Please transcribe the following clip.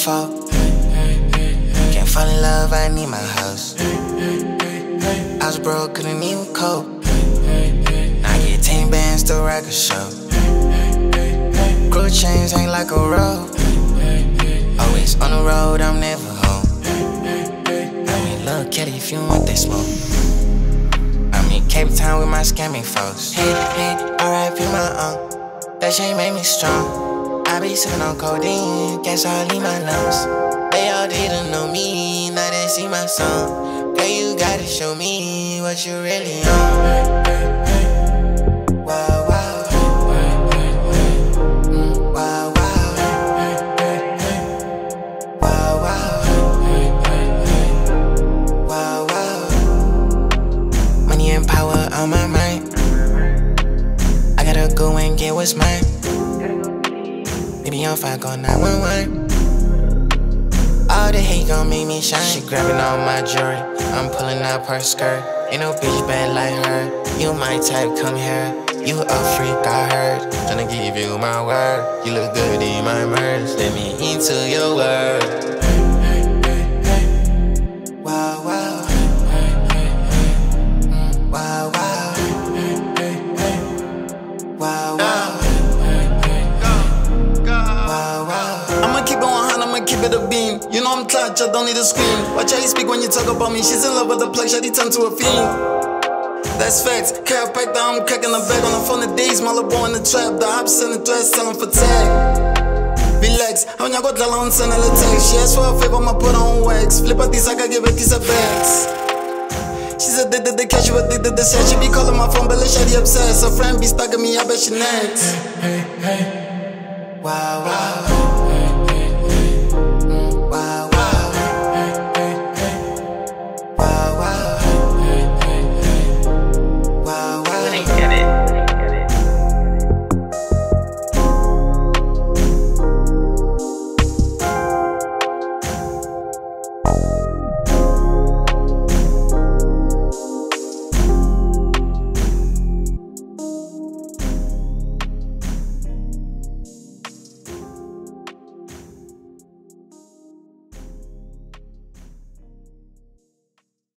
before. Can't fall in love, I need my house. I was broke, couldn't even cope. Now I get 10 bands to rock a show. Crew chains hang like a rope. Always on the road, I'm never home. I mean, look, Kelly, if you want that smoke. I'm in Cape Town with my scamming folks. Hey, R.I.P. my uncle. That shit made me strong. I be sipping on codeine, guess I'll leave my lungs. They all didn't know me, now they see my song. Girl, you gotta show me what you really on. Wow, wow. Wow, wow. Wow, wow. Wow, wow. Money and power on my mind. I gotta go and get what's mine. Baby, on fire, call 911. All the hate gon' make me shine. She grabbing all my jewelry, I'm pulling up her skirt. Ain't no bitch bad like her. You my type, come here. You a freak, I heard. Tryna give you my word. You look good in my merch. Let me into your world. Wow, wow. Wow, wow. Wow, wow. Wow, wow. I'ma keep it 100, I'ma keep it a beam. You know I'm clutch, I don't need to scream. Watch how you speak when you talk about me. She's in love with the plug, shawty turn to a fiend. That's facts, chiropractor, I'm cracking the bag on the phone the days. My little boy in the trap, the ops in the dress, selling for tag. Relax, I want to go send her a text. She asked for a favor, I'ma put on wax. Flip out these, I can give her piece of bags. She's addicted to cash, you addicted to sex. She be calling my phone, but let shawty obsessed. Her friend be stalking me, I bet she next. Wow, wow.